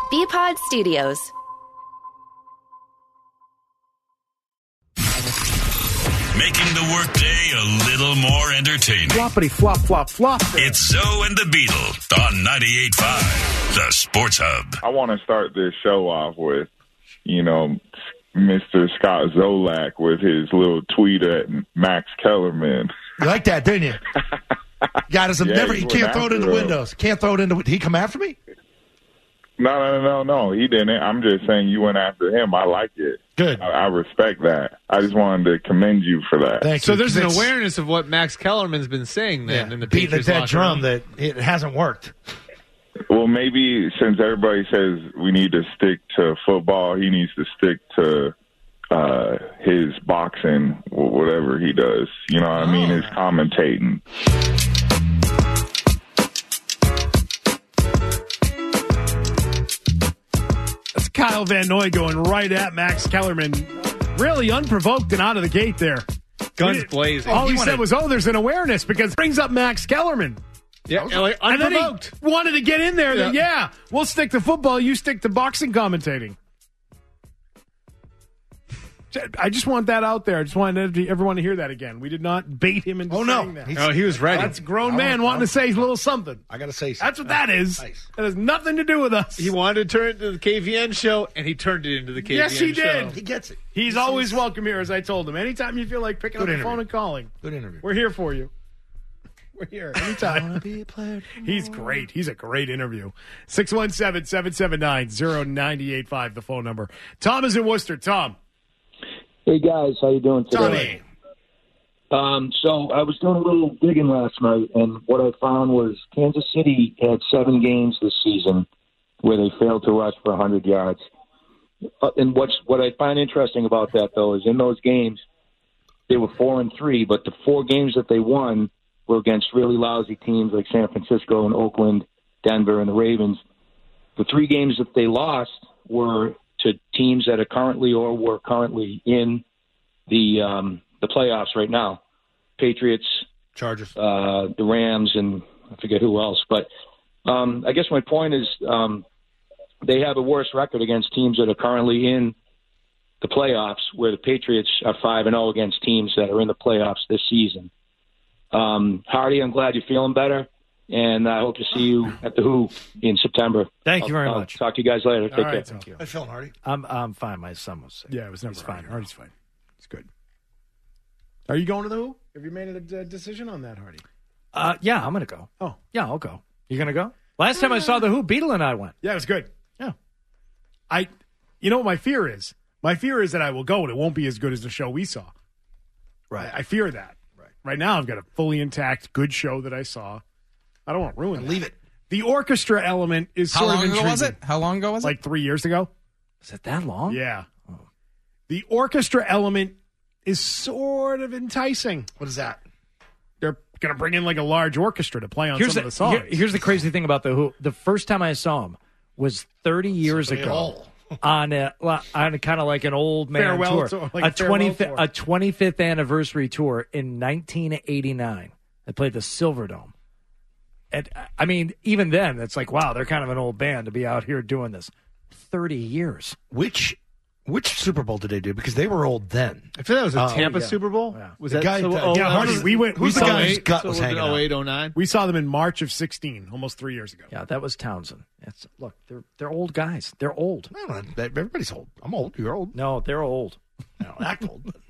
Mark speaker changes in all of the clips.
Speaker 1: BPod Studios.
Speaker 2: Making the workday a little more entertaining.
Speaker 3: Floppity flop flop flop.
Speaker 2: It's Zoe and the Beetle on 98.5, the Sports Hub.
Speaker 4: I want to start this show off with, Mr. Scott Zolak with his little tweet at Max Kellerman.
Speaker 3: You like that, didn't you? God doesn't
Speaker 4: Yeah,
Speaker 3: he can't throw it in the windows. Can't throw it into. Did he come after me?
Speaker 4: No, he didn't. I'm just saying you went after him. I like it.
Speaker 3: Good.
Speaker 4: I respect that. I just wanted to commend you for that.
Speaker 3: Thank
Speaker 5: So
Speaker 3: you.
Speaker 5: there's an awareness of what Max Kellerman's been saying then in the
Speaker 3: beating
Speaker 5: Patriots
Speaker 3: that
Speaker 5: locker
Speaker 3: drum
Speaker 5: room.
Speaker 3: that it hasn't worked.
Speaker 4: Well, maybe since everybody says we need to stick to football, he needs to stick to his boxing, whatever he does. You know what I mean? His commentating.
Speaker 6: That's Kyle Van Noy going right at Max Kellerman. Really unprovoked and out of the gate there.
Speaker 5: Guns blazing.
Speaker 6: All he said was, there's an awareness because it brings up Max Kellerman.
Speaker 5: Yeah, like
Speaker 6: And then
Speaker 5: unprovoked.
Speaker 6: he wanted to get in there. That, we'll stick to football. You stick to boxing commentating. I just want that out there. I just wanted everyone to hear that again. We did not bait him into saying that.
Speaker 5: He was ready.
Speaker 6: That's a grown man wanting to say a little something.
Speaker 3: I got to say something.
Speaker 6: That's what that is.
Speaker 3: Nice.
Speaker 6: That has nothing to do with us.
Speaker 5: He wanted to turn it into the KVN show, and he turned it into the KVN show.
Speaker 6: Yes, he did.
Speaker 3: He gets it.
Speaker 6: He's always welcome here, as I told him. Anytime you feel like picking up the phone and calling.
Speaker 3: Good interview.
Speaker 6: We're here for you. We're here anytime. He's great. He's a great interview. 617-779-0985, the phone number. Tom is in Worcester. Tom.
Speaker 7: Hey, guys. How you doing today?
Speaker 3: Tommy.
Speaker 7: So I was doing a little digging last night, and what I found was Kansas City had 7 games this season where they failed to rush for 100 yards. And what I find interesting about that, though, is in those games, they were 4-3, but the 4 games that they won were against really lousy teams like San Francisco and Oakland, Denver, and the Ravens. The 3 games that they lost were to teams that are currently or were currently in the playoffs right now. Patriots,
Speaker 3: Chargers,
Speaker 7: the Rams, and I forget who else. But I guess my point is they have a worse record against teams that are currently in the playoffs, where the Patriots are 5-0 against teams that are in the playoffs this season. Hardy, I'm glad you're feeling better, and I hope to see you at the Who in September.
Speaker 8: Thank you very much.
Speaker 7: Talk to you guys later. Take care.
Speaker 3: Thank you. How you feeling, Hardy?
Speaker 8: I'm fine. My son was sick.
Speaker 6: Yeah, it was never
Speaker 8: He's fine.
Speaker 6: Hardy's fine. It's good. Are you going to the Who? Have you made a decision on that, Hardy?
Speaker 8: Yeah, I'm going to go.
Speaker 6: Oh.
Speaker 8: Yeah, I'll go. You going to go? Last time I saw the Who, Beetle and I went.
Speaker 6: Yeah, it was good.
Speaker 8: Yeah.
Speaker 6: You know what my fear is? My fear is that I will go and it won't be as good as the show we saw.
Speaker 8: Right.
Speaker 6: I fear that. Right now, I've got a fully intact, good show that I saw. I don't want to ruin it.
Speaker 3: Leave it.
Speaker 6: The orchestra element is sort of intriguing.
Speaker 9: How long ago was it?
Speaker 6: Like 3 years ago.
Speaker 8: Is it that long?
Speaker 6: Yeah. The orchestra element is sort of enticing.
Speaker 3: What is that?
Speaker 6: They're going to bring in like a large orchestra to play on some of the songs.
Speaker 8: Here's the crazy thing about the Who. The first time I saw him was 30 years ago on kind of like an old man
Speaker 6: Farewell
Speaker 8: tour,
Speaker 6: like
Speaker 8: a 25th anniversary tour in 1989. They played the Silverdome. And I mean, even then, it's like, wow, they're kind of an old band to be out here doing this. 30 years.
Speaker 3: Which Super Bowl did they do? Because they were old then.
Speaker 5: I feel that was a Tampa Super Bowl.
Speaker 8: Yeah.
Speaker 5: Was
Speaker 3: The
Speaker 5: that
Speaker 3: guy-
Speaker 5: so,
Speaker 6: Hardy,
Speaker 3: who's the guy whose gut was hanging out?
Speaker 5: 08, 09?
Speaker 6: We saw them in March of 16, almost 3 years ago.
Speaker 8: Yeah, that was Townsend. Look, they're old guys. They're old.
Speaker 3: No, everybody's old. I'm old. You're old.
Speaker 8: No, they're old.
Speaker 3: I don't act old. But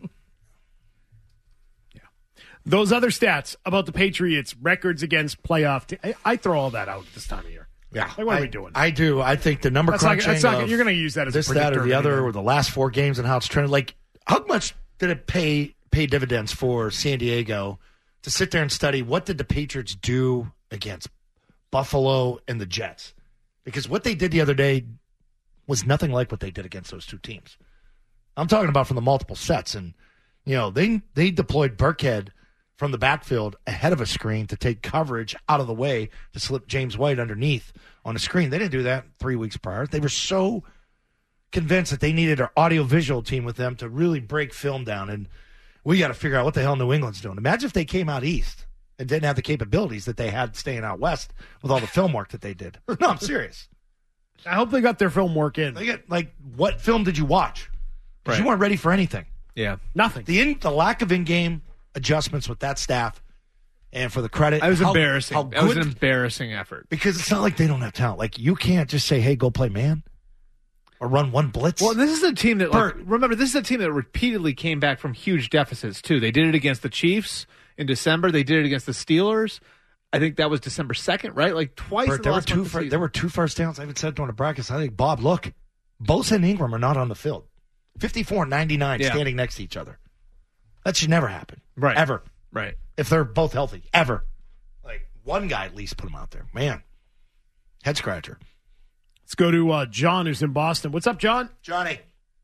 Speaker 6: Those other stats about the Patriots' records against playoff I throw all that out this time of year.
Speaker 3: yeah,
Speaker 6: Like, what are we doing?
Speaker 3: I do. I think the number
Speaker 6: That's not,
Speaker 3: crunching.
Speaker 6: that's not,
Speaker 3: of
Speaker 6: you're going to use that as
Speaker 3: this,
Speaker 6: a
Speaker 3: that,
Speaker 6: predictor
Speaker 3: or
Speaker 6: of
Speaker 3: the other,
Speaker 6: anything.
Speaker 3: or the last 4 games and how it's trending. Like, how much did it pay dividends for San Diego to sit there and study what did the Patriots do against Buffalo and the Jets? Because what they did the other day was nothing like what they did against those 2 teams. I'm talking about from the multiple sets. And, they deployed Burkhead from the backfield ahead of a screen to take coverage out of the way to slip James White underneath on the screen. They didn't do that 3 weeks prior. They were so convinced that they needed an audio-visual team with them to really break film down. And we got to figure out what the hell New England's doing. Imagine if they came out east and didn't have the capabilities that they had staying out west with all the film work that they did. No, I'm serious.
Speaker 6: I hope they got their film work in.
Speaker 3: They get, like, what film did you watch? Because
Speaker 5: Right.
Speaker 3: you weren't ready for anything.
Speaker 5: Yeah.
Speaker 6: Nothing.
Speaker 3: The lack of in-game adjustments with that staff, and for the credit,
Speaker 5: That was
Speaker 3: how-
Speaker 5: embarrassing.
Speaker 3: how
Speaker 5: That was
Speaker 3: good-
Speaker 5: an embarrassing effort.
Speaker 3: because it's not like they don't have talent. Like, you can't just say, "Hey, go play man," or run one blitz.
Speaker 5: Well, this is a team that, like,
Speaker 3: Bert.
Speaker 5: remember, this is a team that repeatedly came back from huge deficits, too. They did it against the Chiefs in December. They did it against the Steelers. I think that was December 2nd, right? Like, twice
Speaker 3: Bert,
Speaker 5: in the
Speaker 3: there were
Speaker 5: last month of the season.
Speaker 3: there were 2 first downs. I even said during the brackets. I think, Bob, look, Bosa and Ingram are not on the field. 54-99
Speaker 5: Yeah.
Speaker 3: standing next to each other. That should never happen.
Speaker 5: Right.
Speaker 3: Ever.
Speaker 5: Right.
Speaker 3: If they're both healthy. Ever. Like, one guy at least put them out there. Man. Head scratcher.
Speaker 6: Let's go to John, who's in Boston. What's up, John?
Speaker 3: Johnny.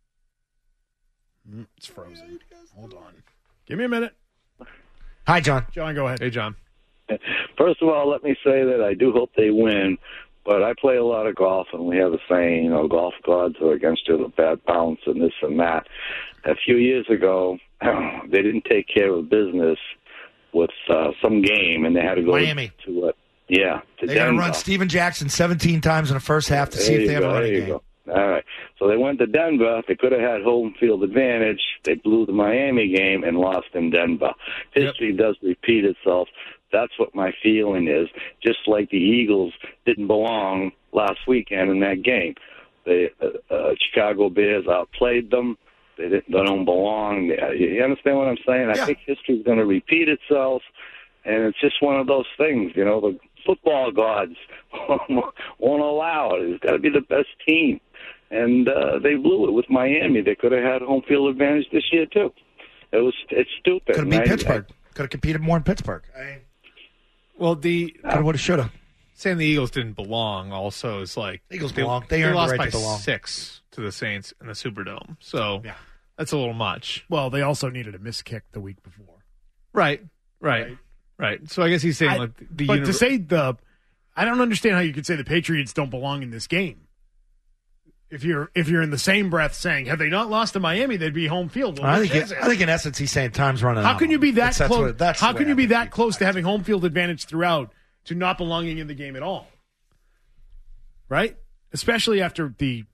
Speaker 6: It's frozen. Hold on. Give me a minute.
Speaker 3: Hi, John.
Speaker 6: John, go ahead.
Speaker 5: Hey, John.
Speaker 1: First of all, let me say that I do hope they win, but I play a lot of golf, and we have a saying, golf gods are against you, the bad bounce, and this and that. A few years ago, they didn't take care of business with some game, and they had to go
Speaker 3: Miami.
Speaker 1: to to
Speaker 3: They got to
Speaker 1: Denver.
Speaker 3: run Steven Jackson 17 times in the first half to see if they have a running
Speaker 1: There you
Speaker 3: game.
Speaker 1: go. All right. So they went to Denver. They could have had home field advantage. They blew the Miami game and lost in Denver. History does repeat itself. That's what my feeling is. Just like the Eagles didn't belong last weekend in that game. The Chicago Bears outplayed them. They don't belong. You understand what I'm saying?
Speaker 3: Yeah.
Speaker 1: I think history is going to repeat itself, and it's just one of those things. The football gods won't allow it. It's got to be the best team. And they blew it with Miami. They could have had home field advantage this year, too. It's stupid.
Speaker 3: Could have beat Pittsburgh. Could have competed more in Pittsburgh.
Speaker 5: Well,
Speaker 3: Could have, would have, should have.
Speaker 5: saying the Eagles didn't belong also is like
Speaker 3: Eagles belong. They earned the
Speaker 5: lost
Speaker 3: right
Speaker 5: by
Speaker 3: to belong.
Speaker 5: 6 to the Saints in the Superdome. So
Speaker 3: Yeah.
Speaker 5: that's a little much.
Speaker 6: Well, they also needed a missed kick the week before.
Speaker 5: Right. So I guess he's saying like the
Speaker 6: But to say I don't understand how you could say the Patriots don't belong in this game. If you're in the same breath saying, have they not lost to Miami, they'd be home field. Well,
Speaker 3: I think in essence he's saying time's running out.
Speaker 6: how can you be that
Speaker 3: That's
Speaker 6: close?
Speaker 3: what- that's
Speaker 6: How
Speaker 3: the
Speaker 6: can
Speaker 3: way
Speaker 6: you
Speaker 3: I
Speaker 6: be
Speaker 3: think
Speaker 6: that
Speaker 3: people
Speaker 6: close to
Speaker 3: act.
Speaker 6: having home field advantage throughout to not belonging in the game at all? Right? Especially after the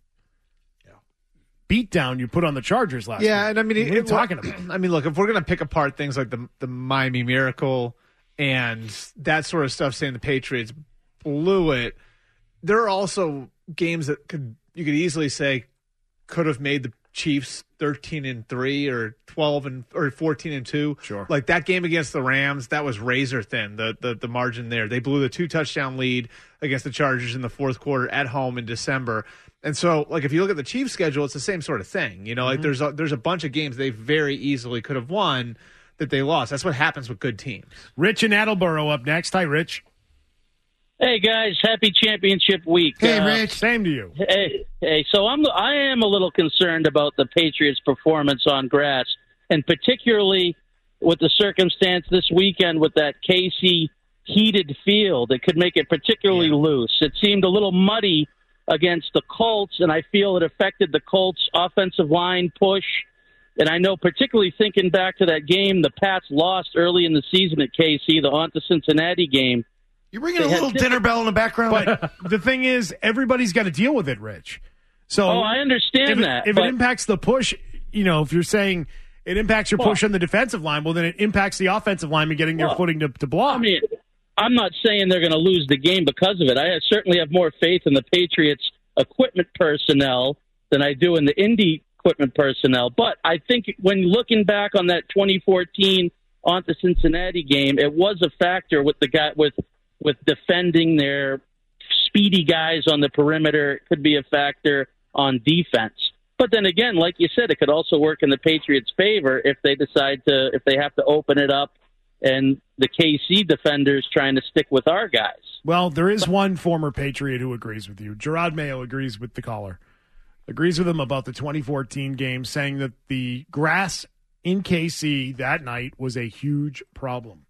Speaker 6: beatdown you put on the Chargers last week.
Speaker 5: and I mean,
Speaker 6: what are you talking about?
Speaker 5: I mean, look, if we're gonna pick apart things like the Miami Miracle and that sort of stuff, saying the Patriots blew it, there are also games that you could easily say could have made the Chiefs 13-3 or 14-2.
Speaker 6: Sure.
Speaker 5: Like that game against the Rams, that was razor thin. The margin there, they blew the 2-touchdown lead against the Chargers in the fourth quarter at home in December. And so, like, if you look at the Chiefs' schedule, it's the same sort of thing. Like there's a bunch of games they very easily could have won that they lost. That's what happens with good teams.
Speaker 6: Rich in Attleboro up next. Hi, Rich.
Speaker 9: Hey guys, happy championship week.
Speaker 3: Hey, Rich.
Speaker 6: Same to you.
Speaker 9: Hey. So I am a little concerned about the Patriots' performance on grass, and particularly with the circumstance this weekend with that KC heated field. It could make it particularly loose. It seemed a little muddy against the Colts, and I feel it affected the Colts' offensive line push. And I know, particularly thinking back to that game the Pats lost early in the season at KC, the on to Cincinnati game.
Speaker 3: You're bringing a little dinner bell in the background.
Speaker 6: But the thing is, everybody's got to deal with it, Rich. So
Speaker 9: I understand that.
Speaker 6: If it impacts the push, if you're saying it impacts your push on the defensive line, well, then it impacts the offensive lineman getting their footing to block.
Speaker 9: I mean, I'm not saying they're going to lose the game because of it. I certainly have more faith in the Patriots' equipment personnel than I do in the Indy equipment personnel. But I think when looking back on that 2014 on to Cincinnati game, it was a factor with the guy with defending their speedy guys on the perimeter. It could be a factor on defense. But then again, like you said, it could also work in the Patriots' favor if they have to open it up and the KC defenders trying to stick with our guys.
Speaker 6: Well, there is one former Patriot who agrees with you. Gerard Mayo agrees with the caller. Agrees with him about the 2014 game, saying that the grass in KC that night was a huge problem.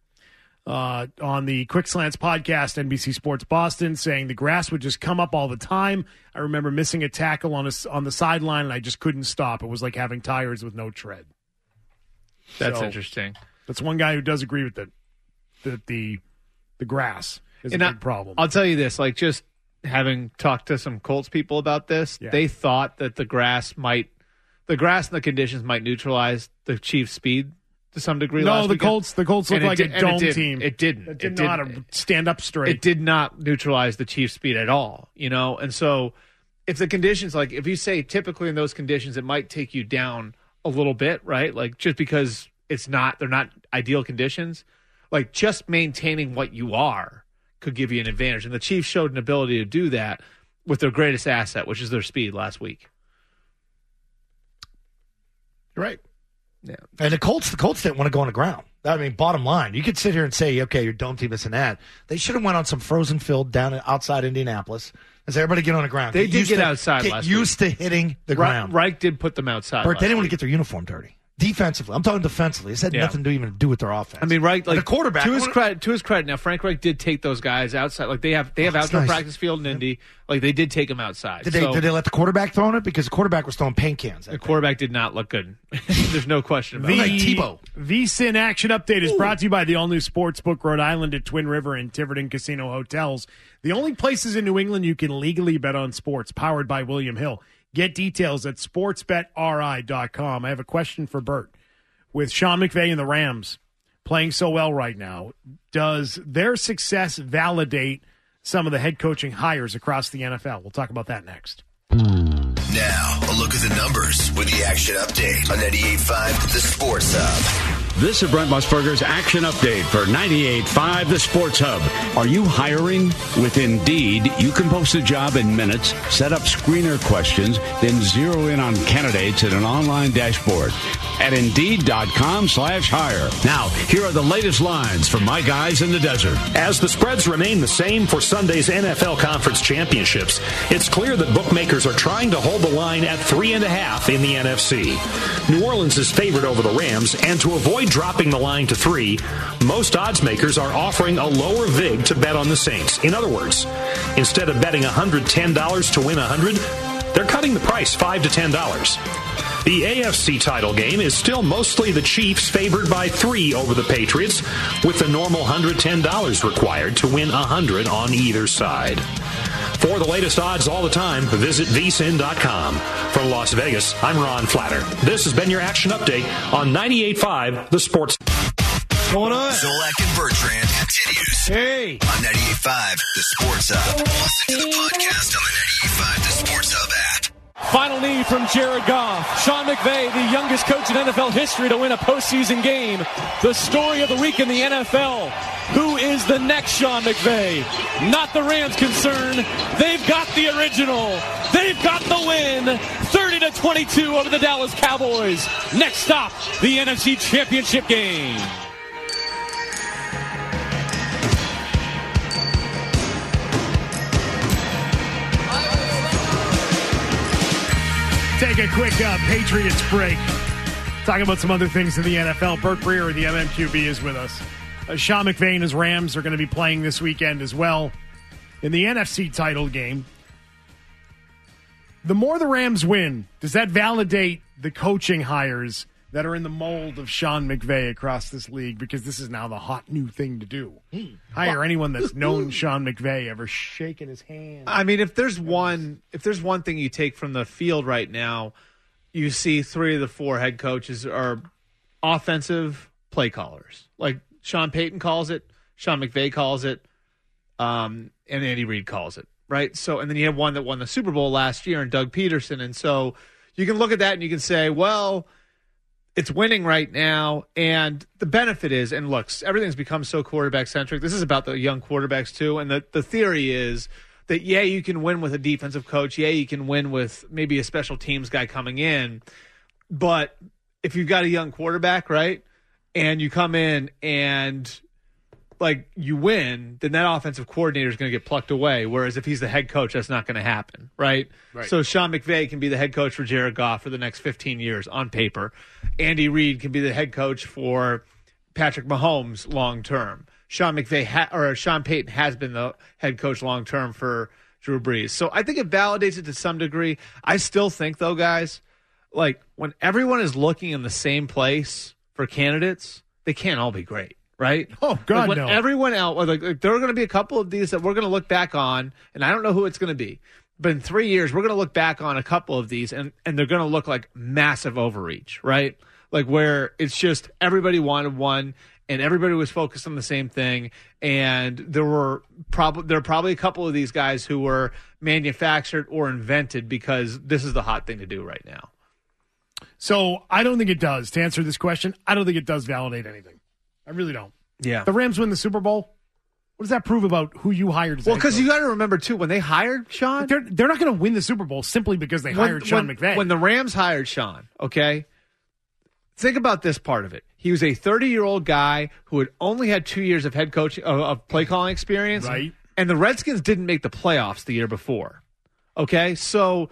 Speaker 6: On the Quick Slants podcast, NBC Sports Boston, saying the grass would just come up all the time. I remember missing a tackle on the sideline, and I just couldn't stop. It was like having tires with no tread.
Speaker 5: That's
Speaker 6: So,
Speaker 5: interesting.
Speaker 6: That's one guy who does agree with that the grass is a big problem.
Speaker 5: I'll tell you this, like just having talked to some Colts people about this, they thought that the grass and the conditions might neutralize the Chiefs' speed to some degree.
Speaker 6: No,
Speaker 5: last
Speaker 6: the
Speaker 5: weekend.
Speaker 6: Colts look like a dome team.
Speaker 5: It didn't.
Speaker 6: It didn't know how to stand up straight.
Speaker 5: It did not neutralize the Chiefs' speed at all, and so if the conditions, like if you say typically in those conditions, it might take you down a little bit, right? Like just because they're not ideal conditions, like just maintaining what you are could give you an advantage. And the Chiefs showed an ability to do that with their greatest asset, which is their speed last week.
Speaker 3: Right.
Speaker 5: Yeah.
Speaker 3: And the Colts didn't want to go on the ground. I mean, bottom line, you could sit here and say, okay, your dome team, this and that. They should have went on some frozen field down outside Indianapolis. As everybody get on the ground.
Speaker 5: They did get outside last week.
Speaker 3: Get used to hitting the ground.
Speaker 5: Reich did put them outside.
Speaker 3: Bert, they didn't want to get their uniform dirty. Defensively. I'm talking defensively. This had nothing to even do with their offense.
Speaker 5: I mean, Reich, like
Speaker 3: the quarterback.
Speaker 5: To his credit, now Frank Reich did take those guys outside. Like they have outdoor practice field in Indy. Like they did take them outside.
Speaker 3: Did they let the quarterback throw it? Because the quarterback was throwing paint cans.
Speaker 5: The quarterback did not look good. There's no question about it.
Speaker 3: Like Tebow.
Speaker 6: VSiN Action Update is brought to you by the all-new Sportsbook Rhode Island at Twin River and Tiverton Casino Hotels. The only places in New England you can legally bet on sports, powered by William Hill. Get details at sportsbetri.com. I have a question for Bert. With Sean McVay and the Rams playing so well right now, does their success validate some of the head coaching hires across the NFL? We'll talk about that next.
Speaker 10: Now, a look at the numbers with the Action Update on 98.5 The Sports Hub.
Speaker 11: This is Brent Musburger's Action Update for 98.5 The Sports Hub. Are you hiring? With Indeed, you can post a job in minutes, set up screener questions, then zero in on candidates in an online dashboard at Indeed.com/hire. Now, here are the latest lines from my guys in the desert.
Speaker 12: As the spreads remain the same for Sunday's NFL Conference Championships, it's clear that bookmakers are trying to hold the line at 3.5 in the NFC. New Orleans is favored over the Rams, and to avoid dropping the line to 3, most odds makers are offering a lower vig to bet on the Saints. In other words, instead of betting $110 to win $100, they're cutting the price $5 to $10. The AFC title game is still mostly the Chiefs favored by 3 over the Patriots, with the normal $110 required to win $100 on either side. For the latest odds all the time, visit vsin.com. From Las Vegas, I'm Ron Flatter. This has been your Action Update on 98.5 The Sports.
Speaker 3: What's going on?
Speaker 10: Zolak and Bertrand continues.
Speaker 3: Hey.
Speaker 10: On 98.5 The Sports Hub. Listen to the podcast on the 98.5 The Sports Hub app.
Speaker 13: Final knee from Jared Goff. Sean McVay, the youngest coach in NFL history to win a postseason game. The story of the week in the NFL. Who is the next Sean McVay? Not the Rams concerned. They've got the original. They've got the win. 30-22 over the Dallas Cowboys. Next stop, the NFC Championship game.
Speaker 6: Take a quick Patriots break. Talking about some other things in the NFL. Bert Breer of the MMQB is with us. Sean McVay and his Rams are going to be playing this weekend as well in the NFC title game. The more the Rams win, does that validate the coaching hires that are in the mold of Sean McVay across this league? Because this is now the hot new thing to do. Hire anyone that's known Sean McVay, ever shaken his hand.
Speaker 5: I mean, if there's one thing you take from the field right now, you see 3 of the 4 head coaches are offensive play callers. Like Sean Payton calls it, Sean McVay calls it, and Andy Reid calls it, right? So, and then you have one that won the Super Bowl last year, and Doug Peterson. And so you can look at that and you can say, well, it's winning right now, and the benefit is, and look, everything's become so quarterback-centric. This is about the young quarterbacks, too, and the theory is that, yeah, you can win with a defensive coach. Yeah, you can win with maybe a special teams guy coming in. But if you've got a young quarterback, right, and you come in and, like, you win, then that offensive coordinator is going to get plucked away, whereas if he's the head coach, that's not going to happen, right? So Sean McVay can be the head coach for Jared Goff for the next 15 years on paper. Andy Reid can be the head coach for Patrick Mahomes long term. Sean Payton has been the head coach long term for Drew Brees. So I think it validates it to some degree. I still think, though, guys, like when everyone is looking in the same place for candidates, they can't all be great, right?
Speaker 6: Oh, God,
Speaker 5: when
Speaker 6: no.
Speaker 5: Everyone else, like there are going to be a couple of these that we're going to look back on, and I don't know who it's going to be. But in 3 years, we're going to look back on a couple of these, and they're going to look like massive overreach, right? Like where it's just everybody wanted one, and everybody was focused on the same thing, and there are probably a couple of these guys who were manufactured or invented because this is the hot thing to do right now.
Speaker 6: So I don't think it does. To answer this question, I don't think it does validate anything. I really don't.
Speaker 5: Yeah.
Speaker 6: The Rams win the Super Bowl. What does that prove about who you hired?
Speaker 5: Well, because you got to remember, too, when they hired Sean.
Speaker 6: They're not going to win the Super Bowl simply because they hired Sean McVay.
Speaker 5: When the Rams hired Sean, okay, think about this part of it. He was a 30-year-old guy who had only had 2 years of head coach of play calling experience.
Speaker 6: Right.
Speaker 5: And the Redskins didn't make the playoffs the year before. Okay? So,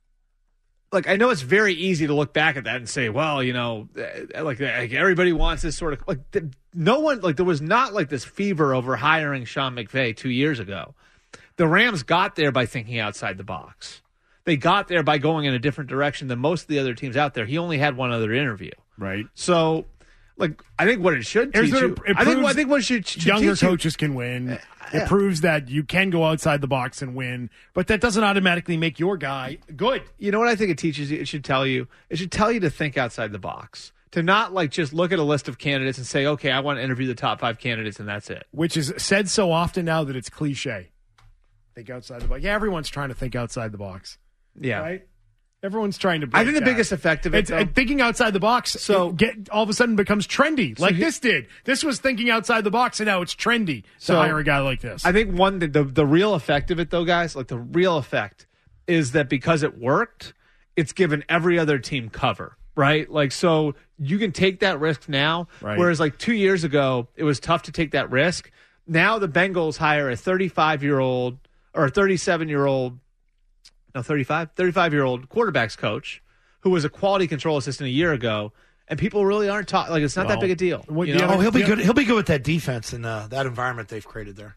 Speaker 5: like, I know it's very easy to look back at that and say, well, you know, like everybody wants this sort of, like, no one, like, there was not like this fever over hiring Sean McVay 2 years ago. The Rams got there by thinking outside the box. They got there by going in a different direction than most of the other teams out there. He only had one other interview.
Speaker 6: Right.
Speaker 5: So, like, I think what it should teach you, I think what should
Speaker 6: younger
Speaker 5: teach you,
Speaker 6: coaches can win. It proves that you can go outside the box and win, but that doesn't automatically make your guy good.
Speaker 5: You know what I think it teaches you? It should tell you to think outside the box. To not, like, just look at a list of candidates and say, okay, I want to interview the top 5 candidates and that's it.
Speaker 6: Which is said so often now that it's cliche. Think outside the box. Yeah, everyone's trying to think outside the box.
Speaker 5: Yeah.
Speaker 6: Right? Everyone's trying to break
Speaker 5: I think the
Speaker 6: that.
Speaker 5: biggest effect of it, though,
Speaker 6: thinking outside the box, so all of a sudden becomes trendy, like this did. This was thinking outside the box, and now it's trendy to hire a guy like this.
Speaker 5: I think the real effect of it, though, guys, like the real effect is that because it worked, it's given every other team cover, right? Like, so you can take that risk now,
Speaker 6: right.
Speaker 5: Whereas like 2 years ago, it was tough to take that risk. Now the Bengals hire a 35-year-old or a 37-year-old, no, 35-year-old quarterbacks coach who was a quality control assistant a year ago, and people really aren't talking. Like, it's not that big a deal.
Speaker 3: He'll be good. He'll be good with that defense and that environment they've created there.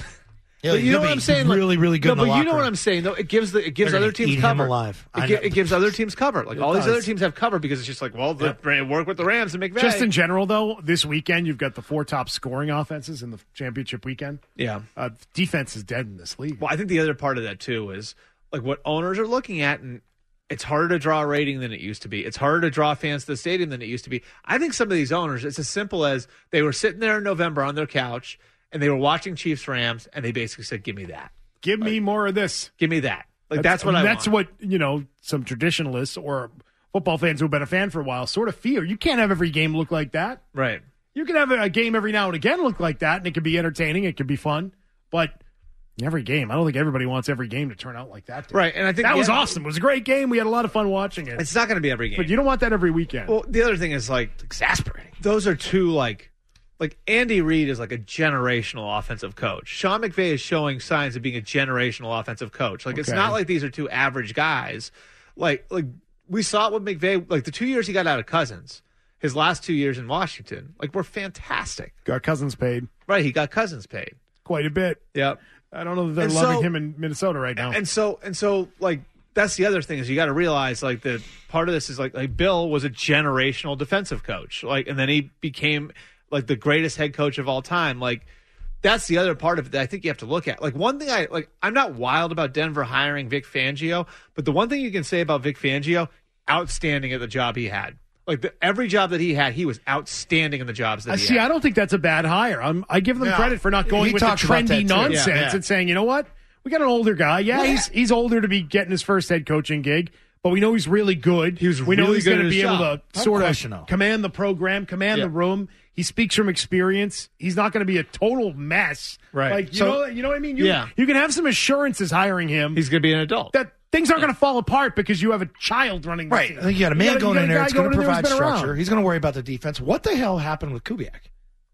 Speaker 5: But you know what I'm saying?
Speaker 3: Really, really good.
Speaker 5: No, but you know what I'm saying, though. It gives other teams cover.
Speaker 3: Alive.
Speaker 5: It gives other teams cover. Like all these other teams have cover because it's just like, well, they work with the Rams and McVay.
Speaker 6: Just in general, though, this weekend you've got the 4 top scoring offenses in the championship weekend.
Speaker 5: Yeah,
Speaker 6: defense is dead in this league.
Speaker 5: Well, I think the other part of that too is like what owners are looking at, and it's harder to draw a rating than it used to be. It's harder to draw fans to the stadium than it used to be. I think some of these owners, it's as simple as they were sitting there in November on their couch and they were watching Chiefs Rams, and they basically said, "Give me that.
Speaker 6: Give me more of this.
Speaker 5: Give me that." Like that's what I want.
Speaker 6: That's what, some traditionalists or football fans who've been a fan for a while sort of feel. You can't have every game look like that.
Speaker 5: Right.
Speaker 6: You can have a game every now and again look like that, and it can be entertaining. It can be fun, but every game, I don't think everybody wants every game to turn out like that.
Speaker 5: Right, and I think
Speaker 6: that was awesome. It was a great game. We had a lot of fun watching it.
Speaker 5: It's not going to be every game,
Speaker 6: but you don't want that every weekend.
Speaker 5: Well, the other thing is like
Speaker 3: it's exasperating.
Speaker 5: Those are two like Andy Reid is like a generational offensive coach. Sean McVay is showing signs of being a generational offensive coach. Like it's not like these are two average guys. Like we saw it with McVay. Like the 2 years he got out of Cousins, his last 2 years in Washington, like were fantastic.
Speaker 6: Got Cousins paid.
Speaker 5: Right, he got Cousins paid
Speaker 6: quite a bit.
Speaker 5: Yep.
Speaker 6: I don't know that they're loving him in Minnesota right now.
Speaker 5: And so like that's the other thing is you got to realize like that part of this is like Bill was a generational defensive coach. Like and then he became like the greatest head coach of all time. Like that's the other part of it that I think you have to look at. Like one thing I'm not wild about Denver hiring Vic Fangio, but the one thing you can say about Vic Fangio, outstanding at the job he had. Like every job that he had, he was outstanding in the jobs that he had.
Speaker 6: See, I don't think that's a bad hire. I give them credit for not going with the trendy nonsense and saying, you know what, we got an older guy. Yeah, he's older to be getting his first head coaching gig, but we know he's really good. We know he's going to be able to sort of command the program, command the room. He speaks from experience. He's not going to be a total mess.
Speaker 5: Right.
Speaker 6: Like, you know what I mean? You can have some assurances hiring him.
Speaker 5: He's going to be an adult.
Speaker 6: That things aren't going to fall apart because you have a child running the team.
Speaker 3: I think you got a man going in there that's going to provide structure. He's going to worry about the defense. What the hell happened with Kubiak?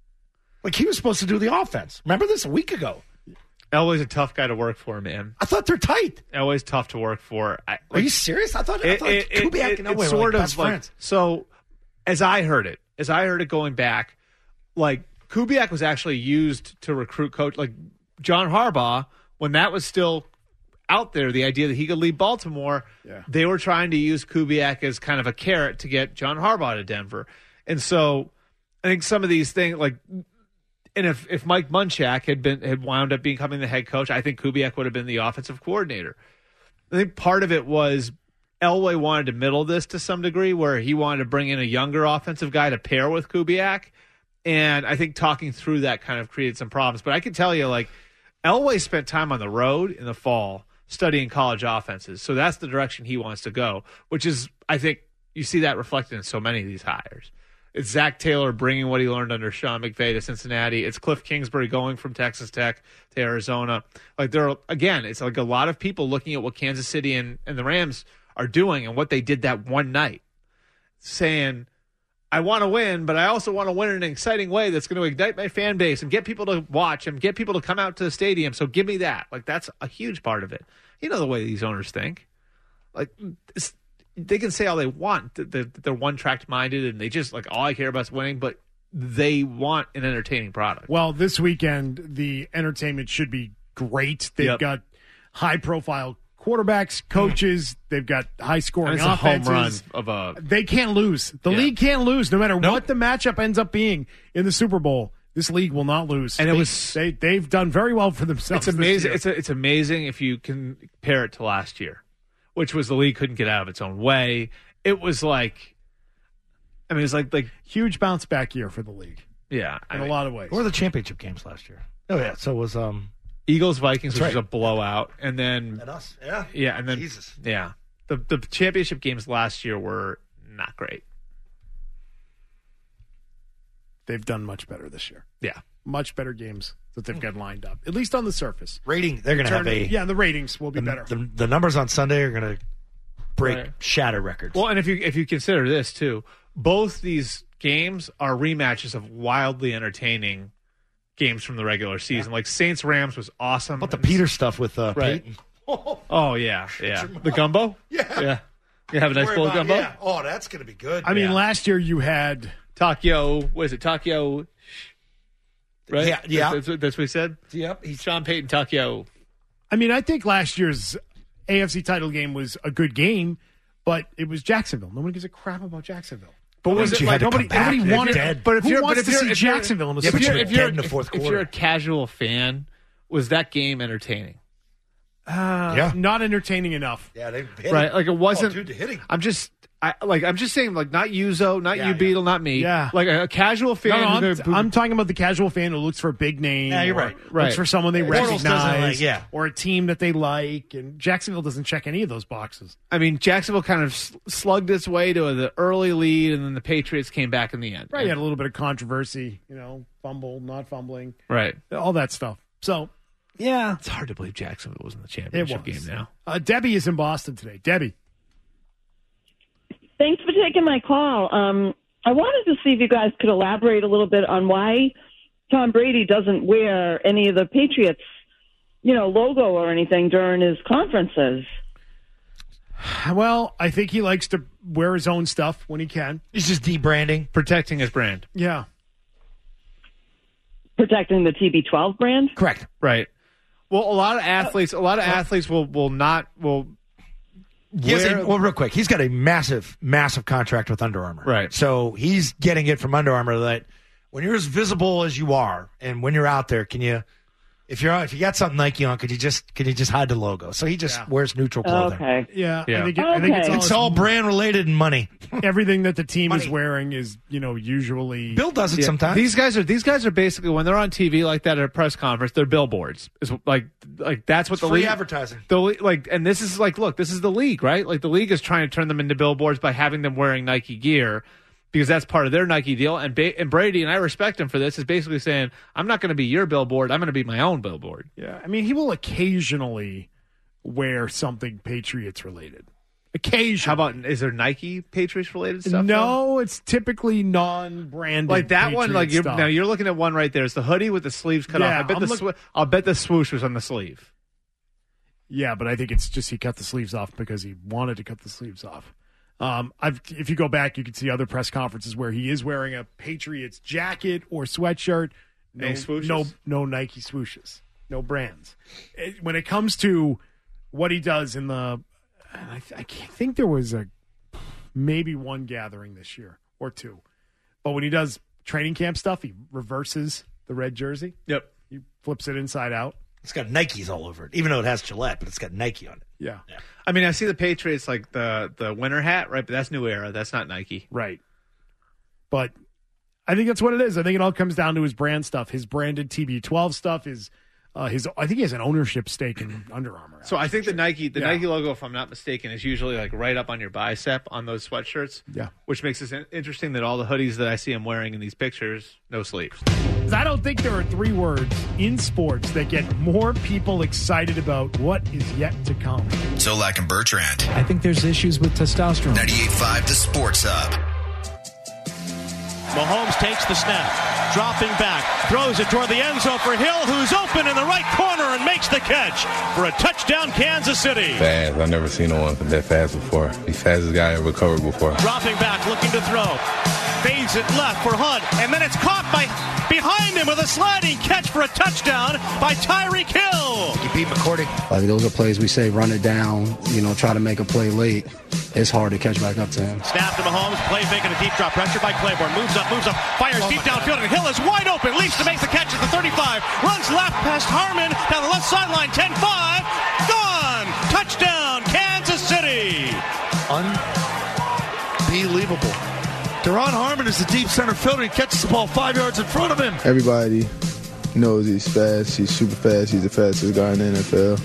Speaker 3: Like, he was supposed to do the offense. Remember this a week ago?
Speaker 5: Elway's a tough guy to work for, man.
Speaker 3: I thought they're tight.
Speaker 5: Elway's tough to work for.
Speaker 3: Are you serious? I thought Kubiak and Elway were like best friends.
Speaker 5: So, as I heard it going back, like Kubiak was actually used to recruit coach, like John Harbaugh, when that was still out there, the idea that he could leave Baltimore, they were trying to use Kubiak as kind of a carrot to get John Harbaugh to Denver. And so I think some of these things, like And if Mike Munchak had wound up becoming the head coach, I think Kubiak would have been the offensive coordinator. I think part of it was Elway wanted to middle this to some degree, where he wanted to bring in a younger offensive guy to pair with Kubiak. And I think talking through that kind of created some problems. But I can tell you, like, Elway spent time on the road in the fall studying college offenses. So that's the direction he wants to go, which is, I think, you see that reflected in so many of these hires. It's Zach Taylor bringing what he learned under Sean McVay to Cincinnati. It's Cliff Kingsbury going from Texas Tech to Arizona. Like, it's like a lot of people looking at what Kansas City and the Rams are doing and what they did that one night, saying, I want to win, but I also want to win in an exciting way that's going to ignite my fan base and get people to watch and get people to come out to the stadium. So give me that. Like, that's a huge part of it. You know the way these owners think. Like, they can say all they want, that they're one-track minded and they just, like, all I care about is winning, but they want an entertaining product.
Speaker 6: Well, this weekend, the entertainment should be great. They've got high-profile quarterbacks, coaches. They've got high-scoring offenses.
Speaker 5: A home run of
Speaker 6: they can't lose. The league can't lose, no matter what the matchup ends up being in the Super Bowl. This league will not lose.
Speaker 5: And
Speaker 6: they've done very well for themselves.
Speaker 5: It's amazing. It's amazing if you can compare it to last year, which was the league couldn't get out of its own way. It was like, I mean, it's like
Speaker 6: huge bounce back year for the league.
Speaker 5: Yeah,
Speaker 6: in a lot of ways.
Speaker 3: Or the championship games last year. Oh yeah, so it was
Speaker 5: Eagles Vikings, which was a blowout, and then
Speaker 3: us,
Speaker 5: and then
Speaker 3: Jesus,
Speaker 5: the championship games last year were not great.
Speaker 6: They've done much better this year.
Speaker 5: Yeah,
Speaker 6: much better games that they've got lined up, at least on the surface.
Speaker 3: They're going to have
Speaker 6: the ratings will be better.
Speaker 3: The numbers on Sunday are going to shatter records.
Speaker 5: Well, and if you consider this too, both these games are rematches of wildly entertaining games from the regular season. Like Saints Rams was awesome.
Speaker 3: What the Peter stuff with Peyton?
Speaker 5: Oh yeah. The gumbo.
Speaker 3: Yeah.
Speaker 5: You have a nice bowl of gumbo.
Speaker 3: Yeah. Oh, that's going to be good.
Speaker 6: I mean, last year you had
Speaker 5: Takio. What is it? Takio. Right.
Speaker 3: Yeah.
Speaker 5: That's what he said.
Speaker 3: Yep.
Speaker 5: He's Sean Payton Takio.
Speaker 6: I mean, I think last year's AFC title game was a good game, but it was Jacksonville. Nobody gives a crap about Jacksonville.
Speaker 5: But was it like
Speaker 6: nobody wanted? But who wants to see Jacksonville in the Super Bowl?
Speaker 5: If you're a casual fan, was that game entertaining?
Speaker 6: Not entertaining enough.
Speaker 3: Yeah, they hit
Speaker 5: right. Like it wasn't.
Speaker 3: Oh, dude, hitting.
Speaker 5: I'm just saying, like, not you, Zo, not you, Beetle, not me.
Speaker 6: Yeah.
Speaker 5: Like a casual fan.
Speaker 6: No, I'm talking about the casual fan who looks for a big name.
Speaker 3: Yeah, you're right.
Speaker 6: Looks for someone they recognize.
Speaker 3: Like,
Speaker 6: or a team that they like. And Jacksonville doesn't check any of those boxes.
Speaker 5: I mean, Jacksonville kind of slugged its way to the early lead, and then the Patriots came back in the end.
Speaker 6: Right. You had a little bit of controversy, fumble, not fumbling.
Speaker 5: Right.
Speaker 6: All that stuff. So, yeah.
Speaker 5: It's hard to believe Jacksonville was in the championship game now.
Speaker 6: Debbie is in Boston today. Debbie.
Speaker 14: Thanks for taking my call. I wanted to see if you guys could elaborate a little bit on why Tom Brady doesn't wear any of the Patriots, logo or anything during his conferences.
Speaker 6: Well, I think he likes to wear his own stuff when he can.
Speaker 3: He's just debranding,
Speaker 5: protecting his brand.
Speaker 6: Yeah.
Speaker 14: Protecting the TB12 brand?
Speaker 3: Correct.
Speaker 5: Right. Well, a lot of athletes will not.
Speaker 3: Real quick, he's got a massive, massive contract with Under Armour.
Speaker 5: Right.
Speaker 3: So he's getting it from Under Armour that when you're as visible as you are, and when you're out there, if you got something Nike on, could you just hide the logo? So he just wears neutral clothing.
Speaker 14: Okay.
Speaker 6: Yeah.
Speaker 5: I
Speaker 6: think it's
Speaker 3: all brand related and money.
Speaker 6: Everything that the team is wearing is, usually.
Speaker 3: Bill does it sometimes.
Speaker 5: These guys are basically, when they're on TV like that at a press conference, they're billboards. It's like that's what the
Speaker 3: free
Speaker 5: league
Speaker 3: advertising.
Speaker 5: And this is look, this is the league, right? Like the league is trying to turn them into billboards by having them wearing Nike gear, because that's part of their Nike deal. And Brady, and I respect him for this, is basically saying, I'm not going to be your billboard. I'm going to be my own billboard.
Speaker 6: Yeah. I mean, he will occasionally wear something Patriots related. Occasionally.
Speaker 5: How about, is there Nike Patriots related stuff?
Speaker 6: No, it's typically non-branded.
Speaker 5: Like that
Speaker 6: Patriot
Speaker 5: one,
Speaker 6: stuff.
Speaker 5: now you're looking at one right there. It's the hoodie with the sleeves cut off. I'll bet the swoosh was on the sleeve.
Speaker 6: Yeah, but I think it's just he cut the sleeves off because he wanted to cut the sleeves off. If you go back, you can see other press conferences where he is wearing a Patriots jacket or sweatshirt. No Nike swooshes, no brands. When it comes to what he does in the, I think there was maybe one gathering this year or two, but when he does training camp stuff, he reverses The red jersey?
Speaker 5: Yep.
Speaker 6: He flips it inside out.
Speaker 3: It's got Nikes all over it, even though it has Gillette, but it's got Nike on it.
Speaker 6: Yeah.
Speaker 5: I mean, I see the Patriots like the winter hat, right? But that's New Era. That's not Nike.
Speaker 6: Right. But I think that's what it is. I think it all comes down to his brand stuff. His branded TB12 stuff is I think he has an ownership stake in Under Armour.
Speaker 5: So I think the Nike logo, if I'm not mistaken, is usually like right up on your bicep on those sweatshirts.
Speaker 6: Yeah.
Speaker 5: Which makes it interesting that all the hoodies that I see him wearing in these pictures, no sleeves.
Speaker 6: I don't think there are 3 words in sports that get more people excited about what is yet to come.
Speaker 10: Zolak and Bertrand.
Speaker 8: I think there's issues with testosterone.
Speaker 10: 98.5 The Sports Hub.
Speaker 15: Mahomes takes the snap, dropping back, throws it toward the end zone for Hill, who's open in the right corner and makes the catch for a touchdown, Kansas City.
Speaker 16: Fast. I've never seen no one that fast before. He's the fastest guy I ever covered before.
Speaker 15: Dropping back, looking to throw. Fades it left for Hunt, and then it's caught by behind him with a sliding catch for a touchdown by Tyreek Hill.
Speaker 3: You beat McCourty.
Speaker 17: Like, those are plays we say run it down, try to make a play late. It's hard to catch back up to him.
Speaker 15: Snap to Mahomes, play fake and a deep drop. Pressure by Claiborne. Moves up, fires deep downfield, and Hill is wide open. Leaps to make the catch at the 35. Runs left past Harmon down the left sideline. 10-5. Gone. Touchdown, Kansas City.
Speaker 3: Unbelievable. Deron Harmon is the deep center fielder. He catches the ball 5 yards in front of him.
Speaker 18: Everybody knows he's fast. He's super fast. He's the fastest guy in the NFL.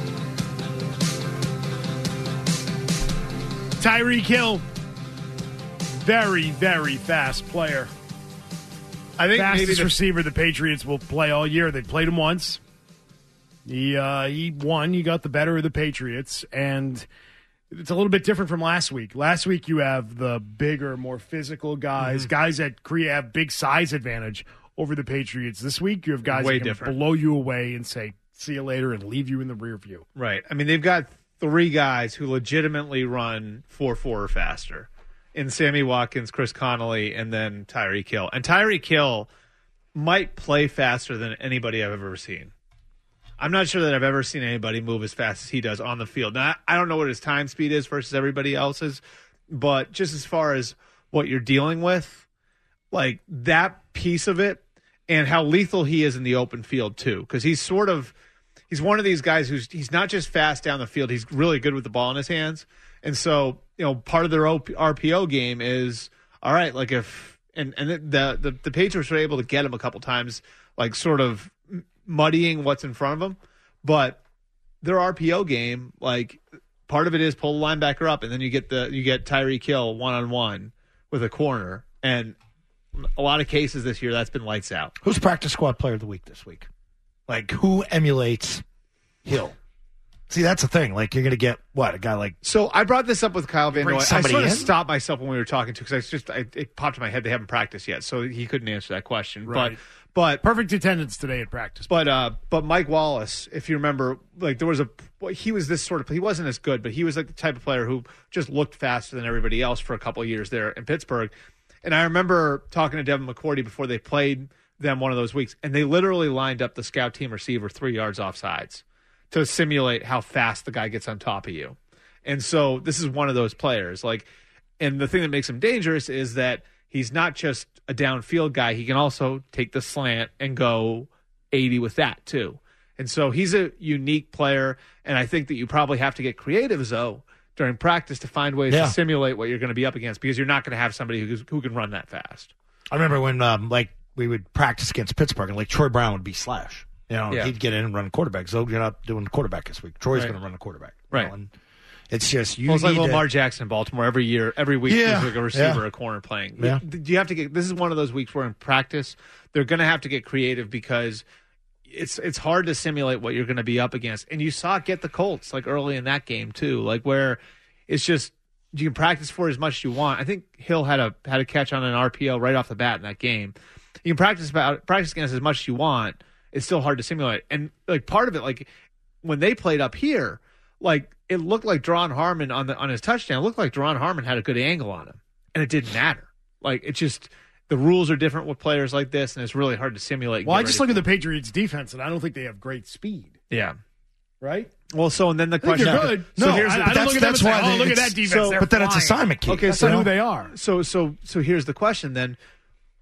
Speaker 6: Tyreek Hill, very, very fast player.
Speaker 5: I think
Speaker 6: fastest
Speaker 5: maybe
Speaker 6: receiver the Patriots will play all year. They played him once. He won. He got the better of the Patriots, and it's a little bit different from last week. Last week you have the bigger, more physical guys, guys that have big size advantage over the Patriots. This week you have guys that can blow you away and say, see you later, and leave you in the rear view.
Speaker 5: Right. I mean, they've got 3 guys who legitimately run 4.4 or faster in Sammy Watkins, Chris Connolly, and then Tyreek Hill. And Tyreek Hill might play faster than anybody I've ever seen. I'm not sure that I've ever seen anybody move as fast as he does on the field. Now, I don't know what his time speed is versus everybody else's, but just as far as what you're dealing with, like that piece of it and how lethal he is in the open field too, because he's one of these guys he's not just fast down the field, he's really good with the ball in his hands. And so, part of their RPO game is, all right, like the Patriots were able to get him a couple times, like sort of muddying what's in front of them, but their RPO game, like part of it is pull the linebacker up, and then you get Tyreek Hill one-on-one with a corner, and a lot of cases this year that's been lights out.
Speaker 3: Who's practice squad player of the week this week? Like, who emulates Hill? See, that's the thing. Like, you're going to get, a guy like...
Speaker 5: So, I brought this up with Kyle Van Noy. I sort of
Speaker 3: in?
Speaker 5: stopped myself when we were talking to, because it popped in my head they haven't practiced yet, so he couldn't answer that question.
Speaker 6: Right.
Speaker 5: But
Speaker 6: perfect attendance today at practice.
Speaker 5: But Mike Wallace, if you remember, like he was this sort of, he wasn't as good, but he was like the type of player who just looked faster than everybody else for a couple of years there in Pittsburgh. And I remember talking to Devin McCourty before they played them one of those weeks, and they literally lined up the scout team receiver 3 yards off sides to simulate how fast the guy gets on top of you. And so this is one of those players. Like, and the thing that makes him dangerous is that he's not just a downfield guy. He can also take the slant and go 80 with that too. And so he's a unique player, and I think that you probably have to get creative, though, during practice to find ways to simulate what you're going to be up against, because you're not going to have somebody who can run that fast.
Speaker 3: I remember when we would practice against Pittsburgh, and like Troy Brown would be slash. He'd get in and run quarterback. So you're not doing quarterback this week. Troy's going to run the quarterback.
Speaker 5: Right.
Speaker 3: And it's just
Speaker 5: it's like Lamar Jackson in Baltimore every week. There's like a receiver, a corner playing.
Speaker 3: Yeah.
Speaker 5: You have to get. This is one of those weeks where in practice they're going to have to get creative, because it's hard to simulate what you're going to be up against. And you saw it get the Colts like early in that game too, like where it's just you can practice for it as much as you want. I think Hill had a catch on an RPO right off the bat in that game. You can practice against as much as you want. It's still hard to simulate. And like part of it, like when they played up here, like it looked like Deron Harmon on his touchdown. It looked like Deron Harmon had a good angle on him, and it didn't matter. Like it just the rules are different with players like this, and it's really hard to simulate.
Speaker 6: Well, I just look at the Patriots' defense, and I don't think they have great speed.
Speaker 5: Yeah.
Speaker 6: Right?
Speaker 5: Well, and then the question.
Speaker 6: They're good. That's why. Look at that defense.
Speaker 3: But then it's assignment key.
Speaker 6: Okay,
Speaker 3: that's
Speaker 6: so who they are.
Speaker 5: So here's the question then.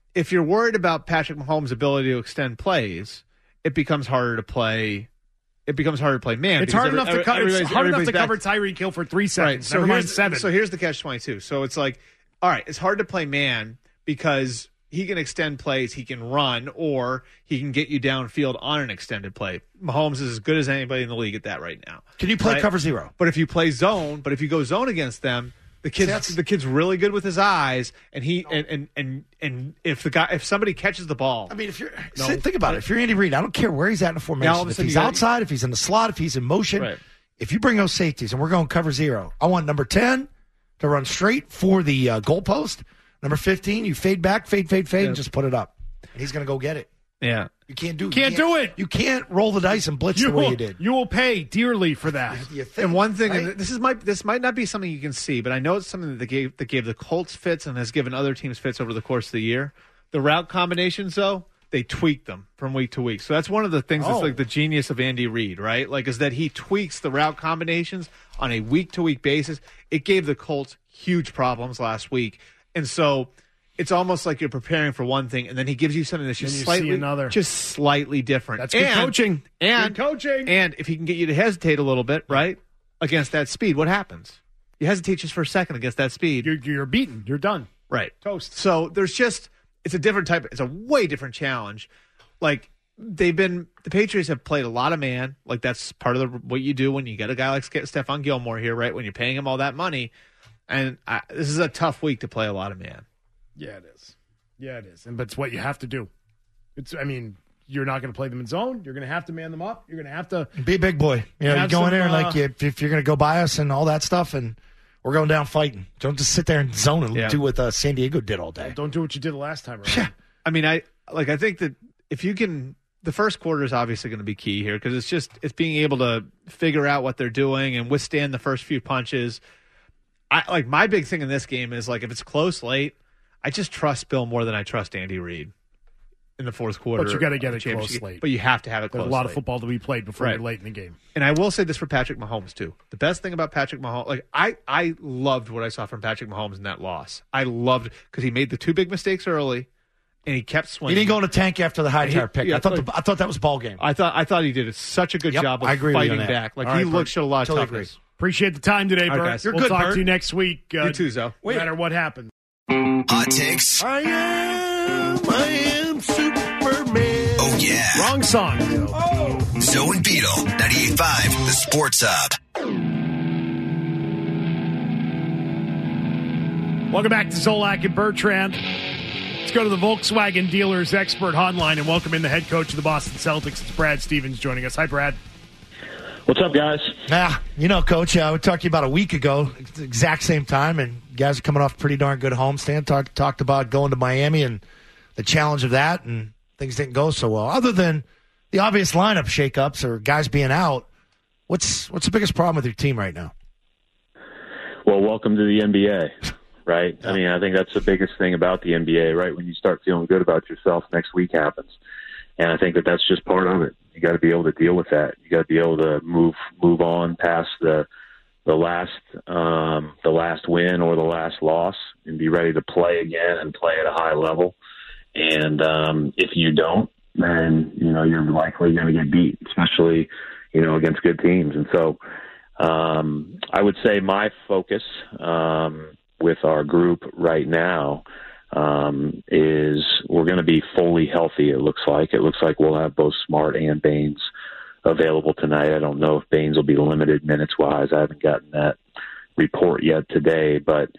Speaker 5: if you're worried about Patrick Mahomes' ability to extend plays, it becomes harder to play. It becomes harder to play man.
Speaker 6: It's hard enough to cover
Speaker 5: Everybody's
Speaker 6: Tyreek Hill for 3 seconds.
Speaker 5: Right.
Speaker 6: Never mind 7.
Speaker 5: So here's the catch-22. So it's like, all right, it's hard to play man because he can extend plays, he can run, or he can get you downfield on an extended play. Mahomes is as good as anybody in the league at that right now.
Speaker 3: Can you play cover zero?
Speaker 5: But if you play zone, if you go zone against them, the kid's really good with his eyes, and he and if somebody catches the ball,
Speaker 3: I mean, think about it. If you're Andy Reid, I don't care where he's at in the formation. If he's outside, if he's in the slot, if he's in motion,
Speaker 5: right.
Speaker 3: If you bring those safeties and we're going cover zero, I want number 10 to run straight for the goalpost. Number 15, you fade back, fade, and just put it up. And he's going to go get it.
Speaker 5: Yeah.
Speaker 3: You can't do
Speaker 6: it.
Speaker 3: You can't roll the dice and blitz the way you did.
Speaker 6: You will pay dearly for that.
Speaker 5: And one thing,
Speaker 3: right?
Speaker 5: and this might not be something you can see, but I know it's something that gave the Colts fits and has given other teams fits over the course of the year. The route combinations, though, they tweak them from week to week. So that's one of the things that's like the genius of Andy Reid, right? Like, is that he tweaks the route combinations on a week-to-week basis. It gave the Colts huge problems last week. And so it's almost like you're preparing for one thing, and then he gives you something that's just slightly different.
Speaker 6: That's good coaching.
Speaker 5: And
Speaker 6: good coaching.
Speaker 5: And if he can get you to hesitate a little bit, right, against that speed, what happens? You hesitate just for a second against that speed.
Speaker 6: You're beaten. You're done.
Speaker 5: Right.
Speaker 6: Toast.
Speaker 5: So it's a different type. It's a way different challenge. Like, the Patriots have played a lot of man. Like, that's part of what you do when you get a guy like Stephon Gilmore here, right, when you're paying him all that money. And this is a tough week to play a lot of man.
Speaker 6: Yeah, it is. But it's what you have to do. You're not going to play them in zone. You're going to have to man them up. You're going to have to
Speaker 3: be a big boy. You go in there like if you're going to go by us and all that stuff, and we're going down fighting. Don't just sit there and zone and do what San Diego did all day.
Speaker 6: Don't do what you did the last time around.
Speaker 3: Yeah.
Speaker 5: I think that if you can, the first quarter is obviously going to be key here because it's being able to figure out what they're doing and withstand the first few punches. My big thing in this game is if it's close late, I just trust Bill more than I trust Andy Reid in the fourth quarter.
Speaker 6: But you got to get it close late.
Speaker 5: But you have to have it close.
Speaker 6: There's a lot
Speaker 5: late.
Speaker 6: of football to be played before you're late in the game.
Speaker 5: And I will say this for Patrick Mahomes too. The best thing about Patrick Mahomes, I loved what I saw from Patrick Mahomes in that loss. I loved because he made the 2 big mistakes early, and he kept swinging.
Speaker 3: He didn't go in a tank after the Hightower pick. I thought that was ball game.
Speaker 5: I thought he did such a good job of fighting back. Showed a lot of toughness.
Speaker 6: Appreciate the time today, Bert.
Speaker 5: Guys.
Speaker 6: We'll talk to you next week.
Speaker 5: You too, Zoe.
Speaker 6: No matter what happens.
Speaker 10: Hot takes.
Speaker 19: I am Superman.
Speaker 10: Oh, yeah.
Speaker 6: Wrong song.
Speaker 10: Zoe and Beetle, 98.5, The Sports Hub.
Speaker 6: Welcome back to Zolak and Bertrand. Let's go to the Volkswagen Dealers Expert Hotline and welcome in the head coach of the Boston Celtics. It's Brad Stevens joining us. Hi, Brad.
Speaker 20: What's up, guys?
Speaker 3: Coach, we talked to you about a week ago, exact same time, and you guys are coming off a pretty darn good homestand. Talked about going to Miami and the challenge of that, and things didn't go so well. Other than the obvious lineup shakeups or guys being out, what's the biggest problem with your team right now?
Speaker 20: Well, welcome to the NBA, right? Yeah. I think that's the biggest thing about the NBA, right? When you start feeling good about yourself, next week happens. And I think that that's just part of it. You got to be able to deal with that. You got to be able to move on past the last win or the last loss and be ready to play again and play at a high level. And if you don't, then you're likely going to get beat, especially against good teams. And so I would say my focus with our group right now is we're going to be fully healthy. It looks like we'll have both Smart and Baines available tonight. I don't know if Baines will be limited minutes wise. I haven't gotten that report yet today, but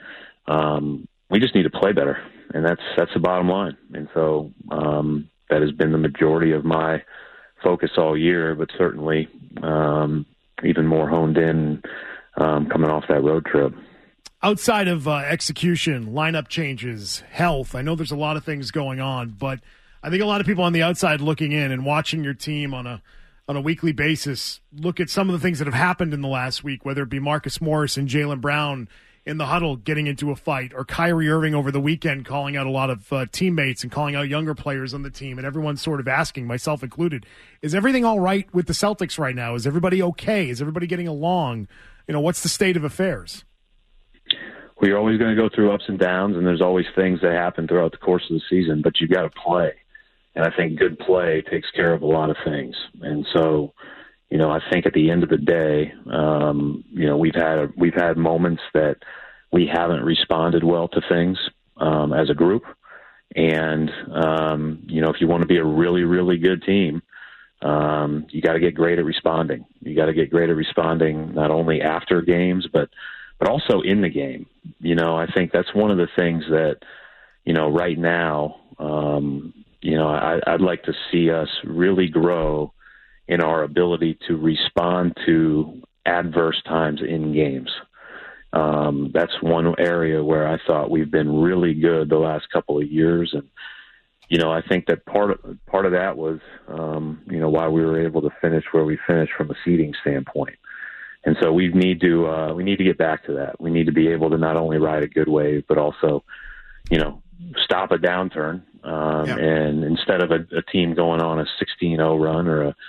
Speaker 20: we just need to play better, and that's the bottom line. And so that has been the majority of my focus all year, but certainly even more honed in coming off that road trip.
Speaker 6: Outside of execution, lineup changes, health, I know there's a lot of things going on, but I think a lot of people on the outside looking in and watching your team on a weekly basis look at some of the things that have happened in the last week, whether it be Marcus Morris and Jaylen Brown in the huddle getting into a fight, or Kyrie Irving over the weekend calling out a lot of teammates and calling out younger players on the team, and everyone's sort of asking, myself included, is everything all right with the Celtics right now? Is everybody okay? Is everybody getting along? What's the state of affairs?
Speaker 20: we're always going to go through ups and downs, and there's always things that happen throughout the course of the season, but you got to play. And I think good play takes care of a lot of things. And so, I think at the end of the day, we've had moments that we haven't responded well to things as a group. And, if you want to be a really, really good team, you got to get great at responding. You got to get great at responding not only after games, but also in the game. I think that's one of the things that, right now, I'd like to see us really grow in our ability to respond to adverse times in games. That's one area where I thought we've been really good the last couple of years. And, I think that part of that was, why we were able to finish where we finished from a seeding standpoint. And so we need to get back to that. We need to be able to not only ride a good wave, but also, stop a downturn. And instead of a team going on a 16-0 run or a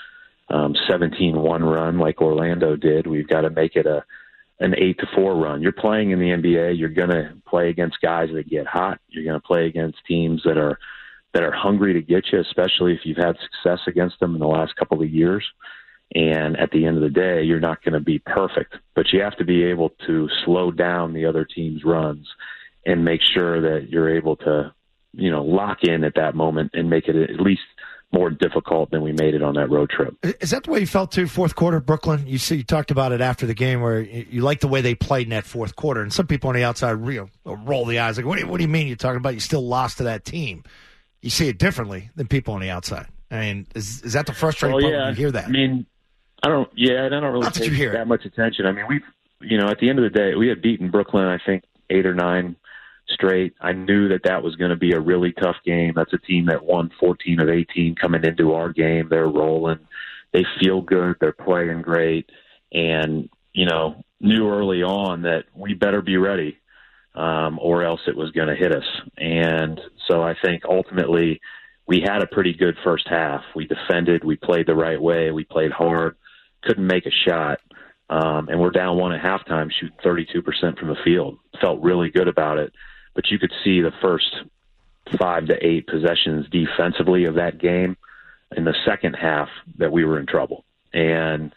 Speaker 20: 17-1 run like Orlando did, we've got to make it an 8-4 run. You're playing in the NBA. You're going to play against guys that get hot. You're going to play against teams that are hungry to get you, especially if you've had success against them in the last couple of years. And at the end of the day, you're not going to be perfect, but you have to be able to slow down the other team's runs and make sure that you're able to, lock in at that moment and make it at least more difficult than we made it on that road trip.
Speaker 3: Is that the way you felt too, fourth quarter, Brooklyn? You talked about it after the game where you liked the way they played in that fourth quarter, and some people on the outside roll the eyes like, what do you mean you're talking about? You still lost to that team. You see it differently than people on the outside. I mean, is that the frustrating part when you hear that?
Speaker 20: I mean, I don't really pay that much attention. I mean, at the end of the day, we had beaten Brooklyn, I think, 8 or 9 straight. I knew that was going to be a really tough game. That's a team that won 14 of 18 coming into our game. They're rolling. They feel good. They're playing great. And, knew early on that we better be ready or else it was going to hit us. And so I think ultimately we had a pretty good first half. We defended. We played the right way. We played hard. Couldn't make a shot. And we're down 1 at halftime, shooting 32% from the field. Felt really good about it. But you could see the first 5 to 8 possessions defensively of that game in the second half that we were in trouble. And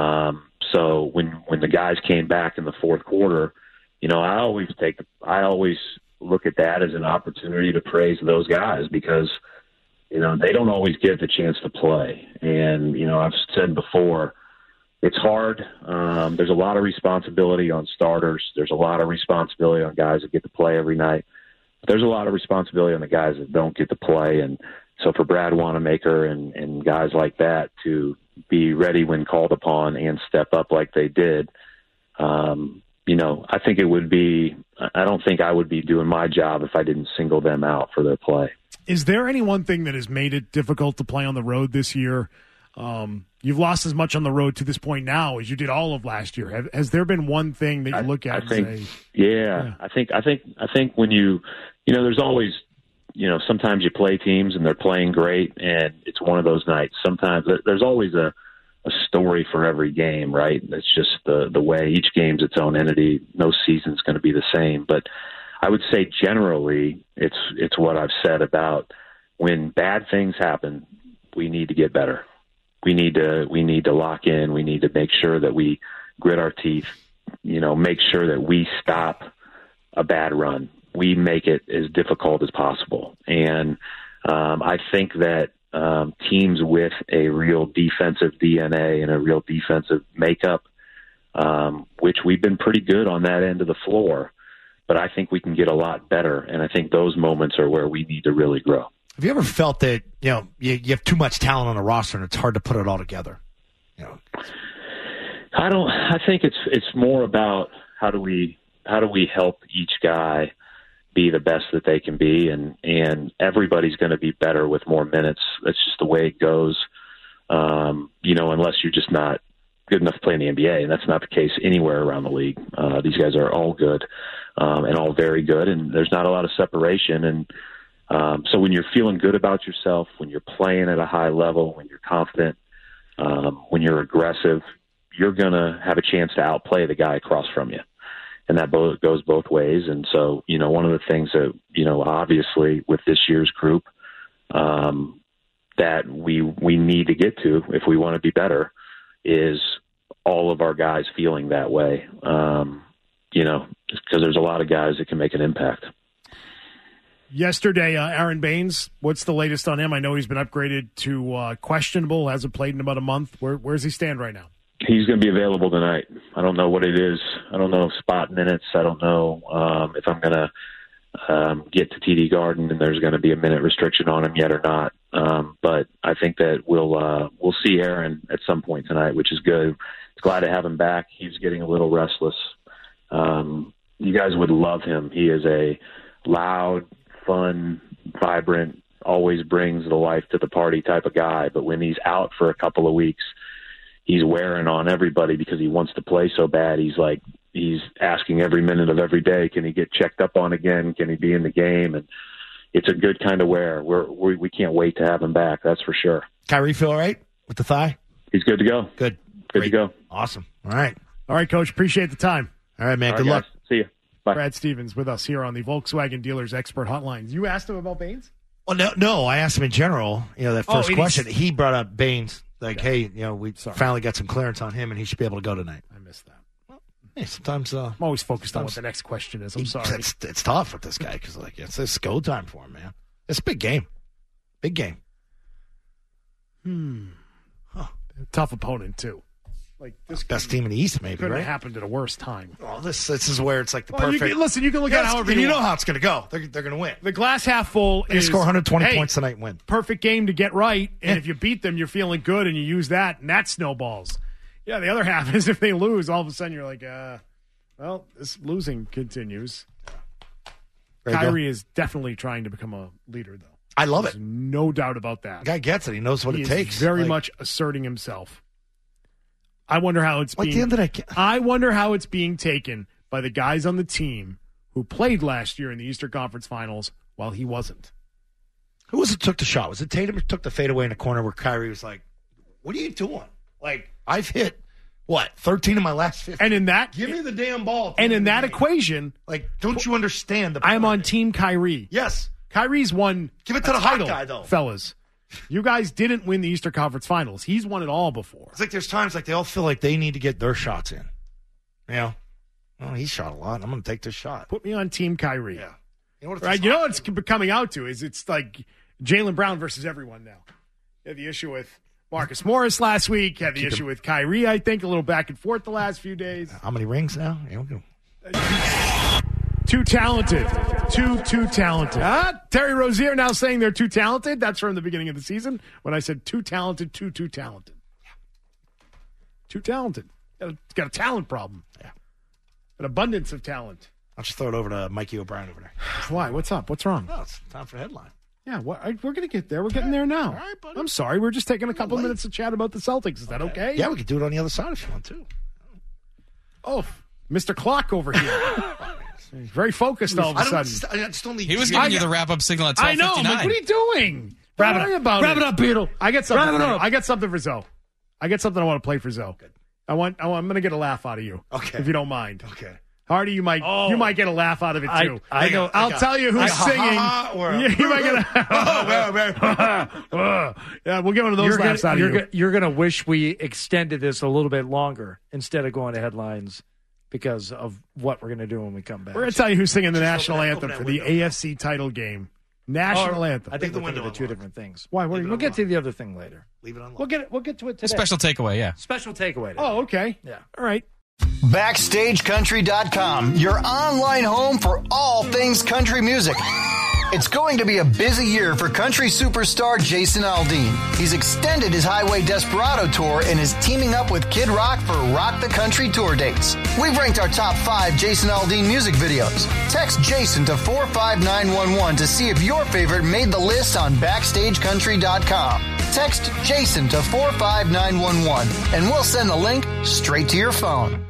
Speaker 20: so when the guys came back in the fourth quarter, I always look at that as an opportunity to praise those guys because, they don't always get the chance to play. And, I've said before, it's hard. There's a lot of responsibility on starters. There's a lot of responsibility on guys that get to play every night. But there's a lot of responsibility on the guys that don't get to play. And so for Brad Wanamaker and guys like that to be ready when called upon and step up like they did, I think it would be – I don't think I would be doing my job if I didn't single them out for their play.
Speaker 6: Is there any one thing that has made it difficult to play on the road this year? You've lost as much on the road to this point now as you did all of last year. Has there been one thing that you look at and say?
Speaker 20: Yeah, I think when there's always, sometimes you play teams and they're playing great and it's one of those nights. Sometimes there's always a story for every game, right? It's just the way each game's its own entity. No season's going to be the same. But I would say generally it's what I've said about when bad things happen, we need to get better. We need to lock in. We need to make sure that we grit our teeth, make sure that we stop a bad run. We make it as difficult as possible. And I think that teams with a real defensive DNA and a real defensive makeup, which we've been pretty good on that end of the floor, but I think we can get a lot better. And I think those moments are where we need to really grow.
Speaker 3: Have you ever felt that, you have too much talent on the roster and it's hard to put it all together?
Speaker 20: I think it's more about how do we help each guy be the best that they can be, and everybody's going to be better with more minutes. That's just the way it goes. Unless you're just not good enough to play in the NBA, and that's not the case anywhere around the league. These guys are all good and all very good, and there's not a lot of separation. And so when you're feeling good about yourself, when you're playing at a high level, when you're confident, when you're aggressive, you're going to have a chance to outplay the guy across from you. and that goes both ways. And so, one of the things that, obviously with this year's group, that we need to get to if we want to be better is all of our guys feeling that way. Because there's a lot of guys that can make an impact.
Speaker 6: Yesterday, Aaron Baines, what's the latest on him? I know he's been upgraded to questionable, hasn't played in about a month. Where's he stand right now?
Speaker 20: He's going to be available tonight. I don't know what it is. I don't know spot minutes. I don't know if I'm going to get to TD Garden and there's going to be a minute restriction on him yet or not. But I think that we'll see Aaron at some point tonight, which is good. Glad to have him back. He's getting a little restless. You guys would love him. He is a loud, fun, vibrant, always brings the life to the party type of guy. But when he's out for a couple of weeks, he's wearing on everybody because he wants to play so bad. He's asking every minute of every day, can he get checked up on again? Can he be in the game? And it's a good kind of wear. We can't wait to have him back. That's for sure.
Speaker 3: Kyrie feel all right with the thigh?
Speaker 20: He's good to go.
Speaker 3: Good.
Speaker 20: Good to go.
Speaker 3: Awesome. All right.
Speaker 6: All right, Coach. Appreciate the time.
Speaker 3: All right, man.
Speaker 20: All
Speaker 3: Good
Speaker 20: right,
Speaker 3: luck.
Speaker 20: guys. See you. Bye.
Speaker 6: Brad Stevens with us here on the Volkswagen Dealers Expert Hotline. You asked him about Baines?
Speaker 3: Well, no. I asked him in general. That first question. He brought up Baines. Hey, we finally got some clearance on him, and he should be able to go tonight.
Speaker 6: I missed that.
Speaker 3: Well, hey, sometimes
Speaker 6: I'm always focused on what the next question is. I'm sorry.
Speaker 3: It's tough with this guy because it's go time for him, man. It's a big game. Big game.
Speaker 6: Tough opponent too. Like this
Speaker 3: best team in the East, maybe.
Speaker 6: Couldn't
Speaker 3: right?
Speaker 6: have happened at a worse time.
Speaker 3: Well, this is where it's like the perfect.
Speaker 6: You can look at however
Speaker 3: you know how it's going to go. They're going to win.
Speaker 6: The glass half full
Speaker 3: They
Speaker 6: is
Speaker 3: score 120 points tonight and win.
Speaker 6: Perfect game to get right, and if you beat them, you're feeling good, and you use that, and that snowballs. Yeah, the other half is if they lose, all of a sudden you're like, well, this losing continues. Kyrie is definitely trying to become a leader, though.
Speaker 3: I love
Speaker 6: There's
Speaker 3: it.
Speaker 6: No doubt about that.
Speaker 3: The guy gets it. He knows what
Speaker 6: he
Speaker 3: it
Speaker 6: is
Speaker 3: takes.
Speaker 6: Very much asserting himself. I wonder how it's being. I wonder how it's being taken by the guys on the team who played last year in the Eastern Conference Finals while he wasn't.
Speaker 3: Who was it took the shot? Was it Tatum who took the fadeaway in the corner where Kyrie was like, "What are you doing? Like I've hit 13 of my last 15.
Speaker 6: And in that,
Speaker 3: give me the damn ball."
Speaker 6: And in that equation,
Speaker 3: don't you understand?
Speaker 6: I'm on Team Kyrie.
Speaker 3: Yes,
Speaker 6: Kyrie's won.
Speaker 3: Give it to the hot guy, though,
Speaker 6: fellas. You guys didn't win the Eastern Conference Finals. He's won it all before.
Speaker 3: It's like there's times like they all feel like they need to get their shots in. Well, he shot a lot. I'm going to take this shot.
Speaker 6: Put me on Team Kyrie.
Speaker 3: Yeah.
Speaker 6: You know what it's coming out to is it's like Jaylen Brown versus everyone now. You had the issue with Marcus Morris last week. You had the issue with Kyrie, I think, a little back and forth the last few days.
Speaker 3: How many rings now? Here we go.
Speaker 6: Too talented. Too talented. Terry Rozier now saying they're too talented. That's from the beginning of the season when I said too talented, too talented. Too talented. Got a talent problem.
Speaker 3: Yeah.
Speaker 6: An abundance of talent.
Speaker 3: I'll just throw it over to Mikey O'Brien over there.
Speaker 6: Why? What's up? What's wrong?
Speaker 3: Oh, it's time for the headline.
Speaker 6: Yeah, we're going to get there. We're getting there now.
Speaker 3: All right, buddy.
Speaker 6: I'm sorry. We're just taking a couple minutes to chat about the Celtics. Is that okay?
Speaker 3: Yeah, we could do it on the other side if you want to.
Speaker 6: Oh, Mr. Clock over here. He's very focused all of a sudden.
Speaker 3: I just don't need
Speaker 21: he was giving you the wrap-up signal at 12:59.
Speaker 6: I know. I'm like, what are you doing?
Speaker 3: Wrap it up, Beetle.
Speaker 6: I got something for Zoe. I got something I want to play for Zoe. Good. I'm going to get a laugh out of you.
Speaker 3: Okay.
Speaker 6: If you don't mind.
Speaker 3: Okay.
Speaker 6: Hardy, you might get a laugh out of it too.
Speaker 8: I know.
Speaker 6: I'll tell you who's singing. You might get yeah, we'll get one of those laughs out of you.
Speaker 8: You're going to wish we extended this a little bit longer instead of going to headlines because of what we're going to do when we come back.
Speaker 6: We're going to tell you who's singing the national anthem for the AFC title game. National anthem.
Speaker 8: I think we're thinking of two different things.
Speaker 6: Why?
Speaker 8: We'll get to the other thing later.
Speaker 3: Leave it on.
Speaker 6: We'll get to it today.
Speaker 21: A special takeaway, yeah.
Speaker 8: Special takeaway. Today.
Speaker 6: Oh, okay.
Speaker 8: Yeah.
Speaker 6: All right.
Speaker 22: BackstageCountry.com, your online home for all things country music. It's going to be a busy year for country superstar Jason Aldean. He's extended his Highway Desperado tour and is teaming up with Kid Rock for Rock the Country tour dates. We've ranked our top 5 Jason Aldean music videos. Text Jason to 45911 to see if your favorite made the list on BackstageCountry.com. Text Jason to 45911 and we'll send the link straight to your phone.